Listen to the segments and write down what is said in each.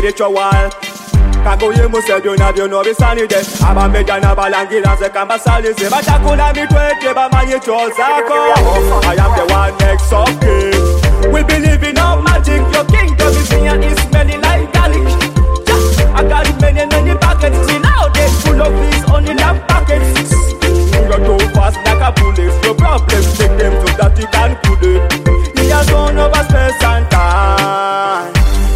spiritual. Kakuye musebyo nabyo nobisanide abameja n'abalangira nze kambasalize batakula mitwete bamanye kyozako. I am the one next of king. We believe in our magic. Your kingdom is here, it's smelling like garlic. I got many buckets till nowadays full of these only lamp packets. You're too fast like a bullet. Your problems take them so that you can cool it. He has gone over space and time.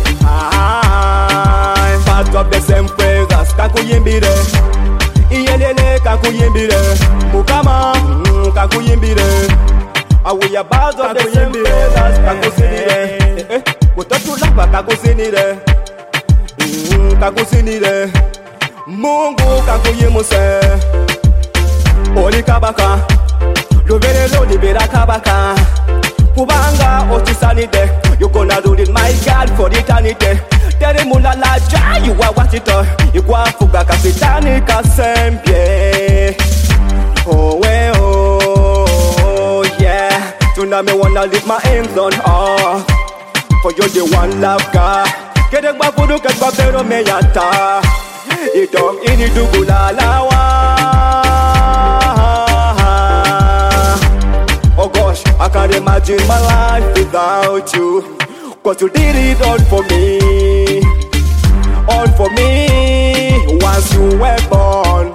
Part of the same phrases. Kakuyimbire iyelele kakuyimbire mukama kakuyimbire. We are part of the same phrases. Kakusinire kutotulapa kakusinire kakusinire Mungu kakuyimuse oli kabaka luberero libera kabaka kubanga otisanide. You gonna do it my God for eternity. Tere mulala ja you are what it all. You go fuga kapitani kasempie. Oh we oh yeah. Tonight me wanna lift my hands on earth. For you the one love God. Kede kwa fudu kwa pero me yata. Itong ini dugulalawa. Oh gosh, I can't imagine my life without you. Cause you did it all for me. All for me. Once you were born.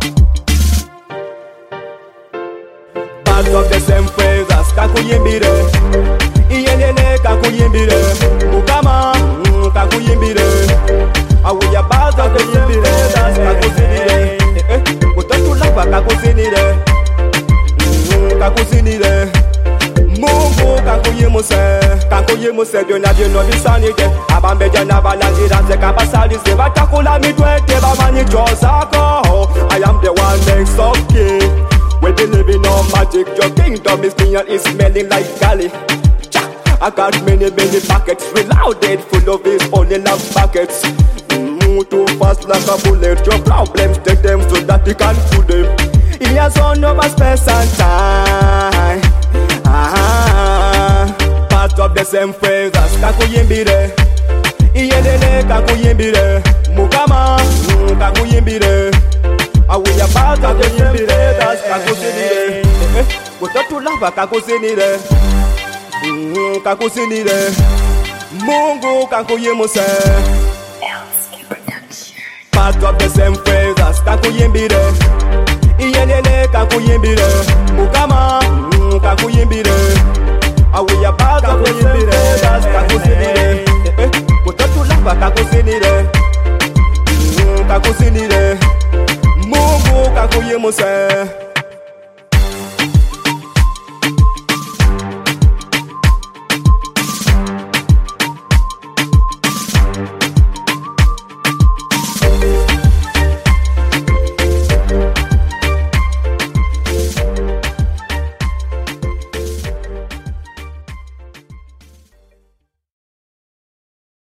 Part of the same phrases. Kakuyimbire iyelele kakuyimbire mukama kakuyimbire. We are part of the same phrases. Kakusinire kutotulapa kakusinire kakusinire Mungu kakuyimuse byo nabyo nobisanide abameja n'abalangira nze kambasalize batakula mitwete bamanyi kyozako. I am the one next of king. We believe in our magic. Your kingdom is near, it's smelling like garlic. I got many buckets reloaded full of these only love buckets. Too fast like a bullet. Your problems take them so that you can fool them. He has gone over space and time. Part of the same phrases. Kakuyimbire iyelele kakuyimbire mukama kakuyimbire. We are part of the same phrases. Kakusinire kutotulapa kakusinire kakusinire Mungu kakuyimuse. Part of the same phrases. Kakuyimbire iyelele kakuyimbire mukama kakuyimbire.